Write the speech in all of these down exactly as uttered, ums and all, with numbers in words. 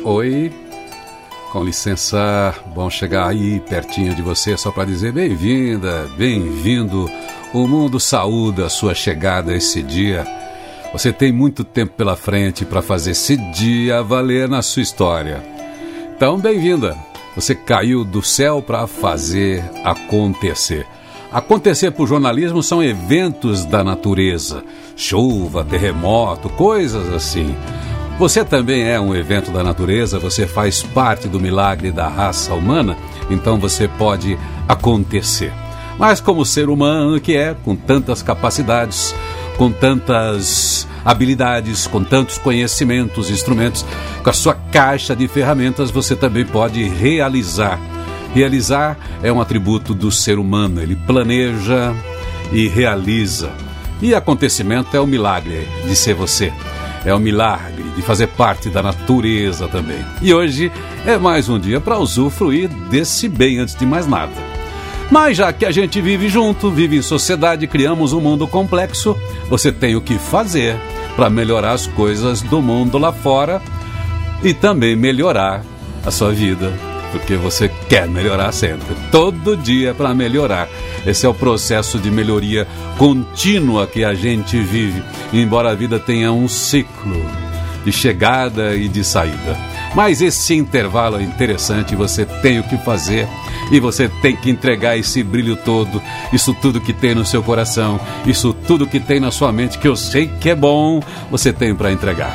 Oi, com licença, bom chegar aí pertinho de você só para dizer bem-vinda, bem-vindo. O mundo saúda a sua chegada esse dia. Você tem muito tempo pela frente para fazer esse dia valer na sua história. Então, bem-vinda. Você caiu do céu para fazer acontecer. Acontecer para o jornalismo são eventos da natureza, chuva, terremoto, coisas assim. Você também é um evento da natureza, você faz parte do milagre da raça humana, então você pode acontecer. Mas como ser humano que é, com tantas capacidades, com tantas habilidades, com tantos conhecimentos, instrumentos, com a sua caixa de ferramentas, você também pode realizar. Realizar é um atributo do ser humano, ele planeja e realiza. E acontecimento é o milagre de ser você, é o milagre de fazer parte da natureza também. E hoje é mais um dia para usufruir desse bem antes de mais nada. Mas já que a gente vive junto, vive em sociedade, criamos um mundo complexo, você tem o que fazer para melhorar as coisas do mundo lá fora e também melhorar a sua vida, porque você quer melhorar sempre, todo dia para melhorar. Esse é o processo de melhoria contínua que a gente vive, embora a vida tenha um ciclo de chegada e de saída. Mas esse intervalo é interessante, você tem o que fazer e você tem que entregar esse brilho todo, isso tudo que tem no seu coração, isso tudo que tem na sua mente, que eu sei que é bom, você tem para entregar.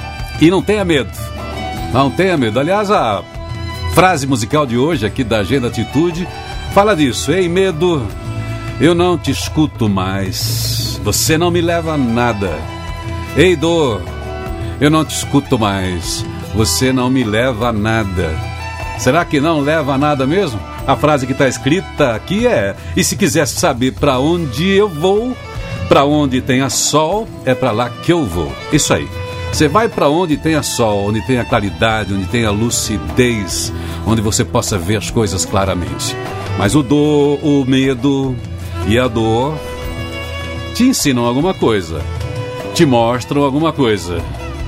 E não tenha medo, não tenha medo. Aliás, a frase musical de hoje aqui da Agenda Atitude fala disso. Ei, medo, eu não te escuto mais, você não me leva a nada. Ei, dor, eu não te escuto mais, você não me leva a nada. Será que não leva a nada mesmo? A frase que está escrita aqui é: e se quisesse saber para onde eu vou, para onde tenha sol, é para lá que eu vou. Isso aí. Você vai para onde tenha sol, onde tenha claridade, onde tenha lucidez, onde você possa ver as coisas claramente. Mas o dor, o medo e a dor te ensinam alguma coisa, te mostram alguma coisa.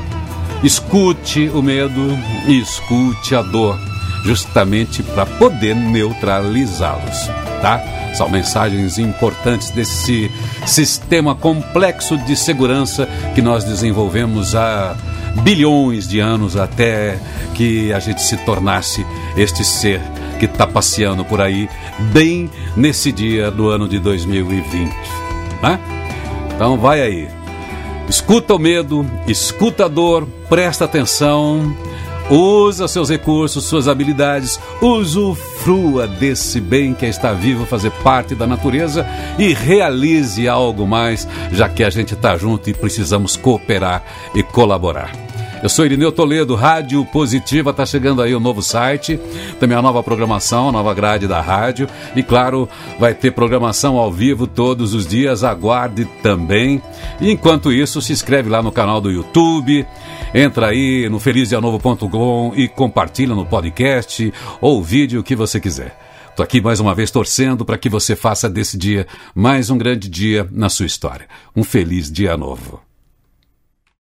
Escute o medo e escute a dor, justamente para poder neutralizá-los, tá? São mensagens importantes desse sistema complexo de segurança que nós desenvolvemos há bilhões de anos até que a gente se tornasse este ser que está passeando por aí bem nesse dia do ano de dois mil e vinte, né? Então vai aí. Escuta o medo, escuta a dor, presta atenção, usa seus recursos, suas habilidades, usufrua desse bem que é estar vivo, fazer parte da natureza e realize algo mais, já que a gente está junto e precisamos cooperar e colaborar. Eu sou Irineu Toledo, Rádio Positiva, está chegando aí o novo site, também a nova programação, a nova grade da rádio e claro, vai ter programação ao vivo todos os dias, aguarde também. E enquanto isso, se inscreve lá no canal do YouTube, entra aí no feliz dia novo ponto com e compartilha no podcast ou vídeo, o que você quiser. Estou aqui mais uma vez torcendo para que você faça desse dia mais um grande dia na sua história. Um feliz dia novo.